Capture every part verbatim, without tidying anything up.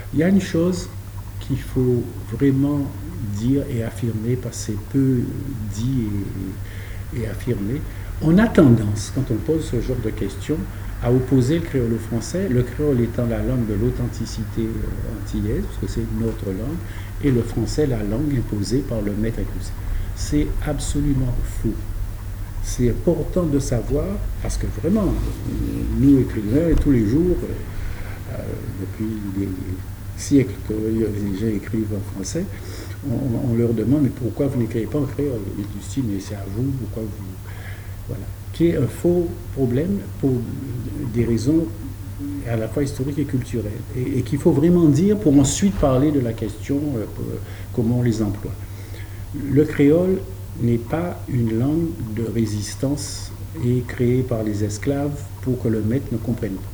Il y a une chose qu'il faut vraiment dire et affirmer, parce que c'est peu dit et, et affirmé. On a tendance, quand on pose ce genre de questions, à opposer le créole au français, le créole étant la langue de l'authenticité euh, antillaise, parce que c'est notre langue, et le français la langue imposée par le maître écossais. C'est absolument faux. C'est important de savoir, parce que vraiment, nous écrivains, tous les jours, euh, depuis des siècles que les gens écrivent en français, on, on leur demande mais pourquoi vous n'écrivez pas en créole? Ils disent mais c'est à vous, pourquoi vous... Voilà. Qui est un faux problème pour des raisons à la fois historiques et culturelles. Et, et qu'il faut vraiment dire pour ensuite parler de la question euh, comment on les emploie. Le créole n'est pas une langue de résistance et créée par les esclaves pour que le maître ne comprenne pas.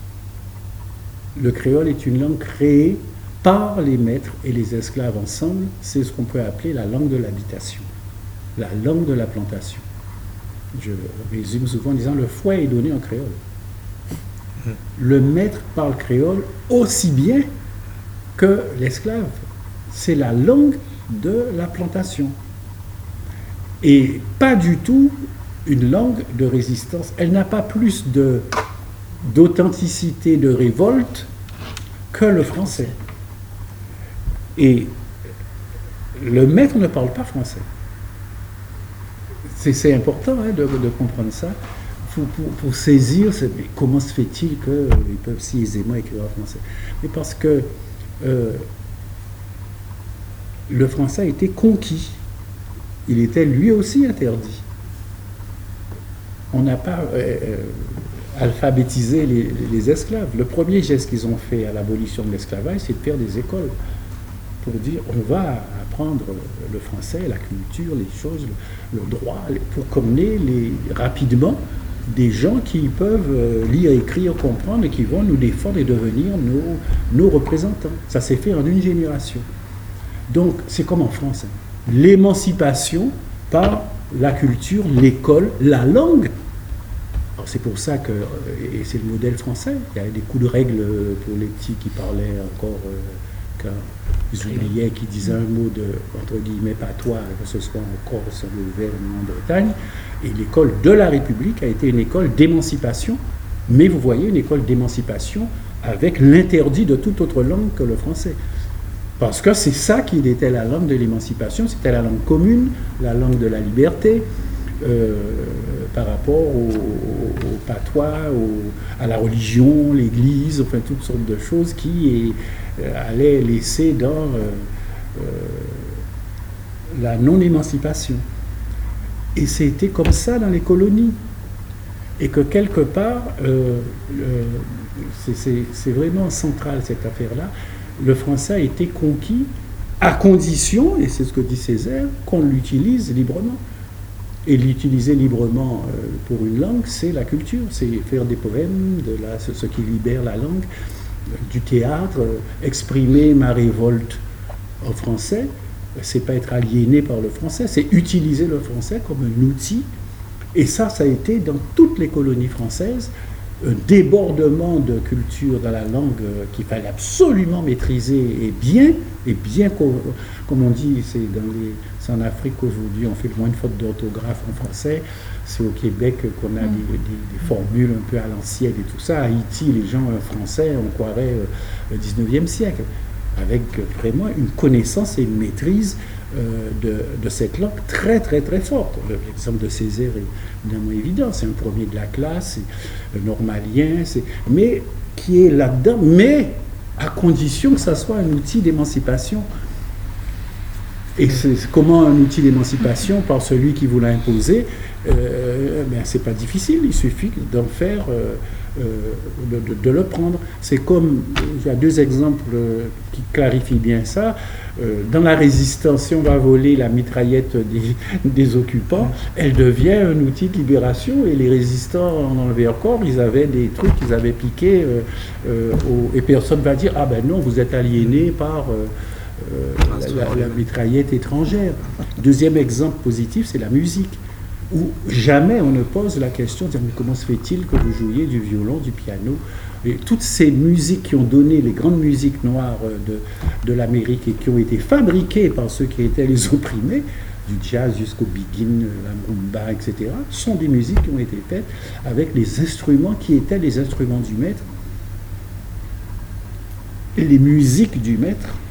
Le créole est une langue créée par les maîtres et les esclaves ensemble. C'est ce qu'on peut appeler la langue de l'habitation, la langue de la plantation. Je résume souvent en disant le fouet est donné en créole. Le maître parle créole aussi bien que l'esclave. C'est la langue de la plantation. Et pas du tout une langue de résistance. Elle n'a pas plus de, d'authenticité, de révolte que le français. Et le maître ne parle pas français. C'est, c'est important hein, de, de comprendre ça. Pour, pour, pour saisir comment se fait-il qu'ils peuvent si aisément écrire en français. Mais parce que euh, le français a été conquis. Il était lui aussi interdit. On n'a pas euh, euh, alphabétisé les, les esclaves. Le premier geste qu'ils ont fait à l'abolition de l'esclavage, c'est de faire des écoles pour dire on va apprendre le français, la culture, les choses, le, le droit, pour qu'on ait les, rapidement des gens qui peuvent lire, écrire, comprendre et qui vont nous défendre et devenir nos, nos représentants. Ça s'est fait en une génération. Donc, c'est comme en France. Hein. L'émancipation par la culture, l'école, la langue. Alors, c'est pour ça que, et c'est le modèle français, il y a des coups de règle pour les petits qui parlaient encore, euh, quand ils oubliaient, qui disaient un mot de, entre guillemets, patois, que ce soit en Corse, en Auvergne, en Bretagne. Et l'école de la République a été une école d'émancipation, mais vous voyez, une école d'émancipation avec l'interdit de toute autre langue que le français. Parce que c'est ça qui était la langue de l'émancipation, c'était la langue commune, la langue de la liberté, euh, par rapport au, au, au patois, au, à la religion, l'église, enfin toutes sortes de choses qui euh, allaient laisser dans euh, euh, la non-émancipation. Et c'était comme ça dans les colonies. Et que quelque part, euh, euh, c'est, c'est, c'est vraiment central cette affaire-là, le français a été conquis à condition, et c'est ce que dit Césaire, qu'on l'utilise librement. Et l'utiliser librement euh, pour une langue, c'est la culture, c'est faire des poèmes, de la, ce, ce qui libère la langue, euh, du théâtre, euh, exprimer ma révolte en français. C'est pas être aliéné par le français, c'est utiliser le français comme un outil. Et ça, ça a été dans toutes les colonies françaises un débordement de culture dans la langue euh, qu'il fallait absolument maîtriser et bien, et bien, comme on dit, c'est, dans les, c'est en Afrique qu'aujourd'hui on fait le moins de fautes d'orthographe en français, c'est au Québec qu'on a mmh. des, des, des formules un peu à l'ancienne et tout ça. À Haïti, les gens euh, français, on croirait euh, le dix-neuvième siècle. Avec vraiment une connaissance et une maîtrise euh, de, de cette langue très très très forte. L'exemple de Césaire est évidemment évident, c'est un premier de la classe, c'est un normalien, c'est, mais qui est là-dedans, mais à condition que ça soit un outil d'émancipation. Et c'est, comment un outil d'émancipation par celui qui vous l'a imposé, euh, ben c'est pas difficile, il suffit d'en faire... Euh, Euh, de, de, de le prendre. C'est comme, il y a deux exemples euh, qui clarifient bien ça. Euh, dans la résistance, si on va voler la mitraillette des, des occupants, elle devient un outil de libération et les résistants en enlevaient encore, ils avaient des trucs qu'ils avaient piqués euh, euh, au, et personne ne va dire ah ben non, vous êtes aliéné par euh, euh, la, la, la mitraillette étrangère. Deuxième exemple positif, c'est la musique, où jamais on ne pose la question de dire mais comment se fait-il que vous jouiez du violon, du piano Et toutes ces musiques qui ont donné les grandes musiques noires de, de l'Amérique et qui ont été fabriquées par ceux qui étaient les opprimés, du jazz jusqu'au begin, la rumba, et cetera, sont des musiques qui ont été faites avec les instruments qui étaient les instruments du maître. Et les musiques du maître